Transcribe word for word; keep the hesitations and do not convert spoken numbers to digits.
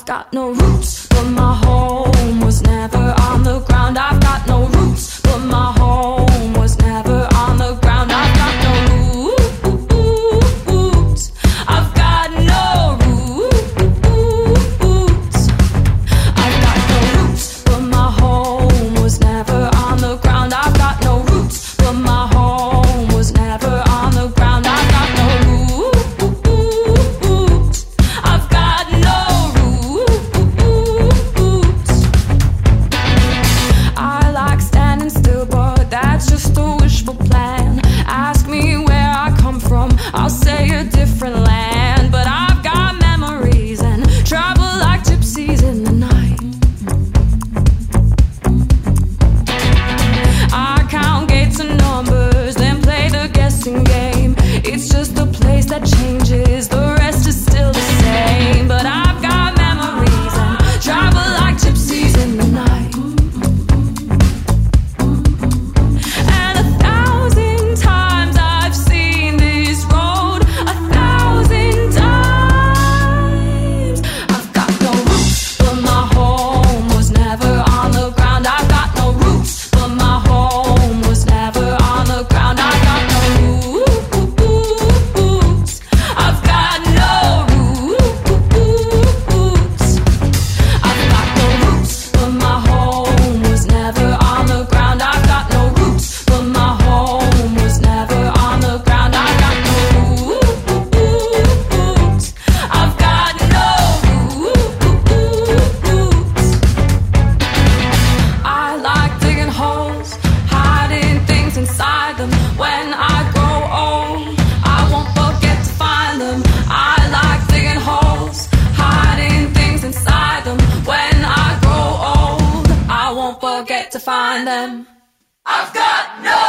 got no roots, but my home was never on the ground. I've got no roots, but my home was never on the ground. I've got no roots. I've got no roots. I've got no roots, but my home was never on the ground. I've got no roots, but my home was never on the ground. I've got no roots. I've got no roots. I like standing still, but that's just a wishful plan. Ask me where I come from, I'll say a different land. But I've got memories and travel like gypsies in the night. I count gates and numbers, then play the guessing game. It's just a place that changes, the rest is still the same. But I've got memories and travel like gypsies in the night. And a thousand times I've seen this road, a thousand times. I've got no roots, but my home was never on the ground. I've got no roots, but my home was never on the ground. I've got no roots. I've got no roots. I've got no roots, but my home was never on the ground. I've got no roots, but my home was never on the ground. I've got no roots. I've got no roots. I like digging holes, hiding things inside them. When I grow old, I won't forget to find them. I like digging holes, hiding things inside them. When I grow old, I won't forget to find them. I've got no